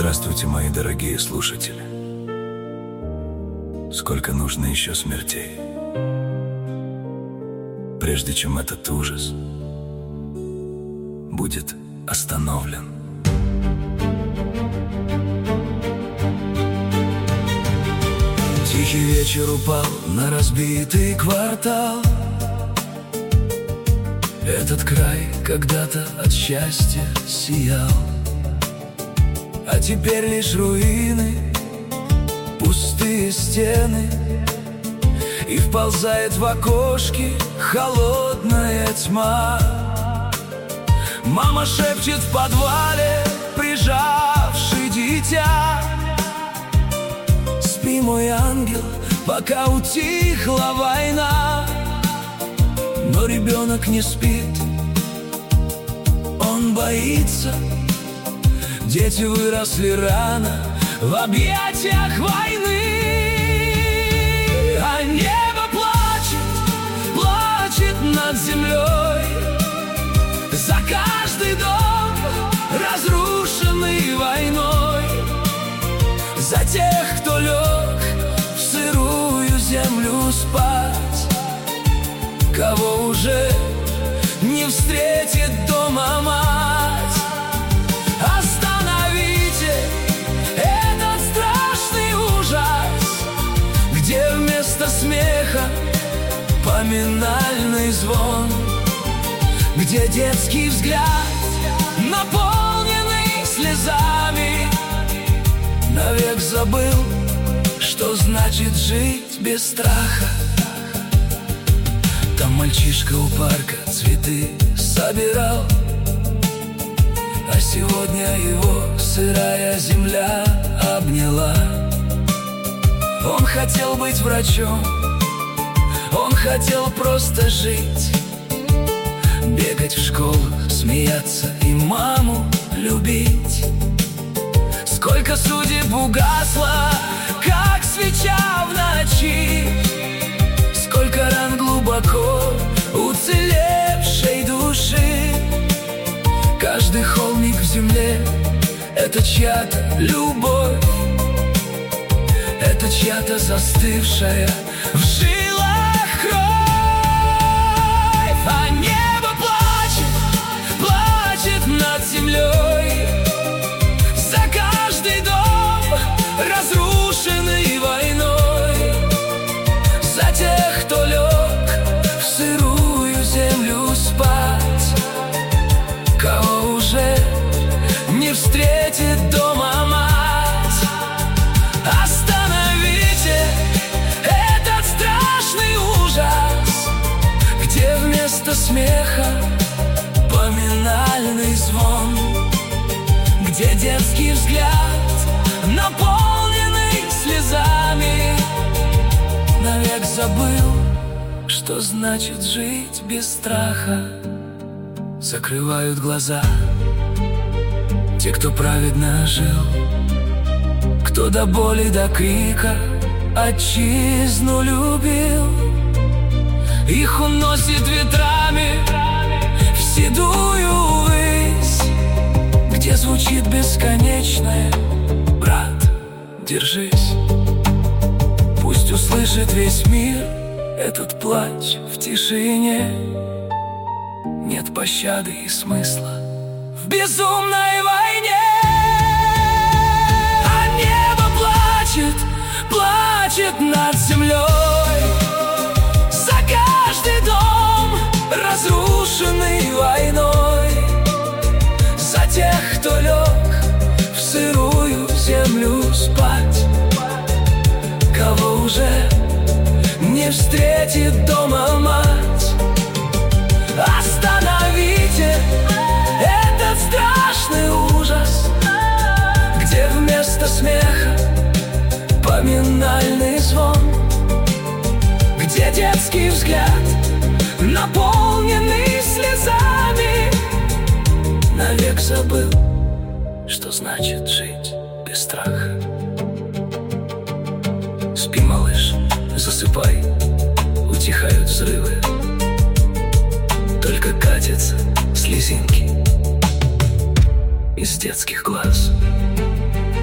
Здравствуйте, мои дорогие слушатели. Сколько нужно еще смертей, прежде чем этот ужас будет остановлен? Тихий вечер упал на разбитый квартал. Этот край когда-то от счастья сиял, а теперь лишь руины, пустые стены, и вползает в окошки холодная тьма. Мама шепчет в подвале, прижавши дитя: спи, мой ангел, пока утихла война. Но ребенок не спит, он боится. Дети выросли рано в объятиях войны, а небо плачет над землей за каждый дом, разрушенный войной, за тех, кто лег в сырую землю спать, кого уже не встретит дома мать. Остановите этот страшный ужас, где вместо смеха поминальный звон, где детский взгляд, наполненный слезами, навек забыл, что значит жить без страха. Там мальчишка у парка цветы собирал, а сегодня его сырая земля обняла. Он хотел быть врачом, он хотел просто жить, бегать в школу, смеяться и маму любить. Сколько судеб угасло, как свеча в ночи, сколько ран глубоко уцелевшей души. Каждый холмик в земле — это чья-то любовь, это чья-то застывшая в жилах кровь. А небо плачет над землей за каждый дом, разрушенный войной, за тех, кто лег в сырую землю спать, кого уже не встретит дома мать. Остановите этот страшный ужас, где вместо смеха поминальный звон, где детский взгляд, наполненный слезами, навек забыл, что значит жить без страха. Закрывают глаза те, кто праведно жил, кто до боли, до крика отчизну любил. Их уносит ветрами в седую высь, где звучит бесконечное: брат, держись. Пусть услышит весь мир этот плач в тишине. Нет пощады и смысла в безумной войне. А небо плачет над землей за каждый дом, разрушенный войной, за тех, кто лег в сырую землю спать, кого уже не встретит дома мать. Остановите этот страшный ужас, где вместо смеха поминальный звон, где детский взгляд, наполненный слезами, навек забыл, что значит жить без страха. Спи, малыш, засыпай, утихают взрывы, только катятся слезинки из детских глаз.